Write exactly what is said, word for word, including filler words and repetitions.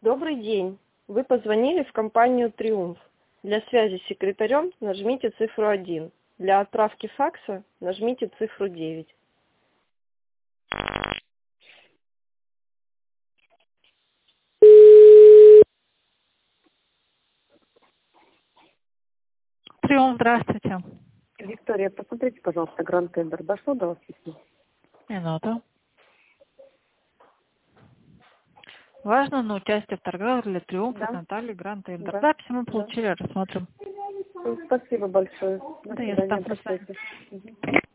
Добрый день. Вы позвонили в компанию «Триумф». Для связи с секретарем нажмите цифру один. Для отправки факса нажмите цифру девять. Триумф, здравствуйте. Виктория, посмотрите, пожалуйста, Гранд Тендер. Дошло до вас письмо? Минуту. Важно на участие в торгах для Триумфа Да. Натальи Гранд Тендер. Да. Да, письмо Да. получили, рассмотрим. Спасибо большое. До Да, я свидания. ставлю. Прощайте. Мгм.